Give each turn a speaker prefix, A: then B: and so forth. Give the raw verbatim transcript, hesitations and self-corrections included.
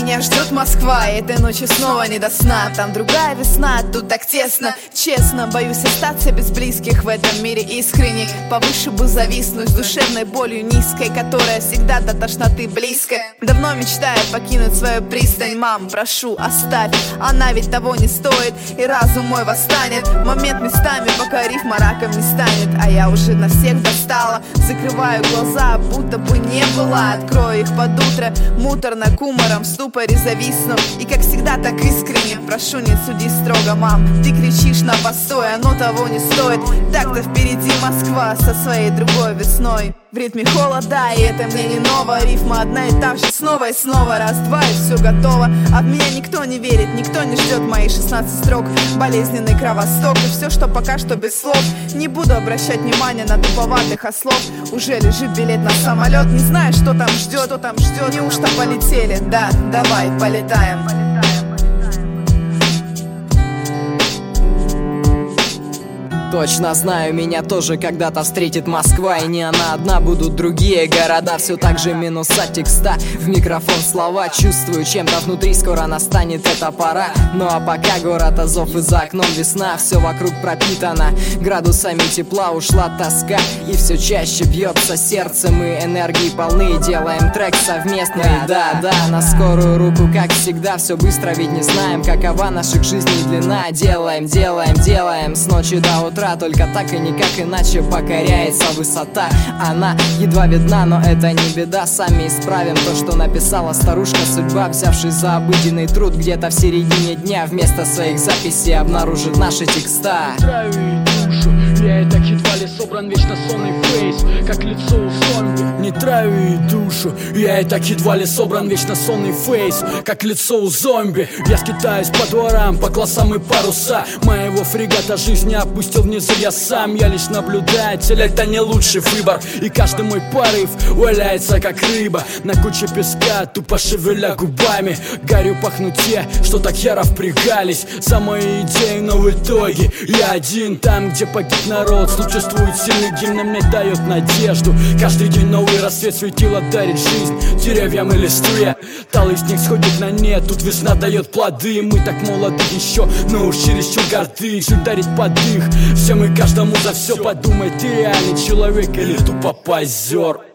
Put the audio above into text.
A: меня ждет Москва, и этой ночью снова не до сна. Там другая весна, тут так тесно. Честно, боюсь остаться без близких в этом мире искренне. Повыше бы зависнуть с душевной болью низкой, которая всегда до тошноты близко. Давно мечтаю покинуть свою пристань. Мам, прошу, оставь, она ведь того не стоит, и разум мой восстанет. Момент местами, пока рифма раком не станет. А я уже на всех достала. Закрываю глаза, будто бы не было. Открою их под утро, муторно к уморам, в ступоре зависну. И как всегда так искренне прошу, не суди строго, мам. Ты кричишь на постой, оно того не стоит. Так-то впереди Москва со своей другой весной. В ритме холода, и это мне не ново. Рифма одна и та же снова и снова. Раз-два и все готово. А в меня никто не верит, никто не ждет мои шестнадцать строк. Болезненный кровосток и все, что пока что без слов. Не буду обращать внимания на туповатых ослов. Уже лежит билет на самолет, не знаю, что там ждет, что там ждет. Неужто полетели? Да, давай, полетаем.
B: Точно знаю, меня тоже когда-то встретит Москва. И не она одна, будут другие города. Все так же минуса текста, в микрофон слова. Чувствую, чем-то внутри скоро настанет эта пора. Ну а пока город Азов и за окном весна. Все вокруг пропитано градусами тепла. Ушла тоска и все чаще бьется сердце. Мы энергии полны, делаем трек совместный. Да, да, на скорую руку, как всегда. Все быстро, ведь не знаем, какова наших жизней длина. Делаем, делаем, делаем с ночи до утра. Только так и никак иначе покоряется высота. Она едва видна, но это не беда. Сами исправим то, что написала старушка судьба, взявшись за обыденный труд. Где-то в середине дня вместо своих записей обнаружит наши текста.
C: Я и так едва ли собран, вечно сонный фейс, как лицо у зомби. Не трави душу, я и так едва ли собран, вечно сонный фейс, как лицо у зомби. Я скитаюсь по дворам, по классам и паруса моего фрегата жизни опустил внизу я сам. Я лишь наблюдатель, это не лучший выбор. И каждый мой порыв валяется как рыба на куче песка, тупо шевеля губами. Горю пахнут те, что так яро впрягались за мои идеи, но в итоге я один там, где погиб народ. Существует сильный гимн, мне дает надежду. Каждый день новый рассвет, светило дарит жизнь деревьям и листве. Талый снег сходит на нет, тут весна дает плоды. Мы так молоды еще, но уж чересчур горды. Жить дарит подых, всем и каждому за все. Подумай, ты реальный человек или тупо позер.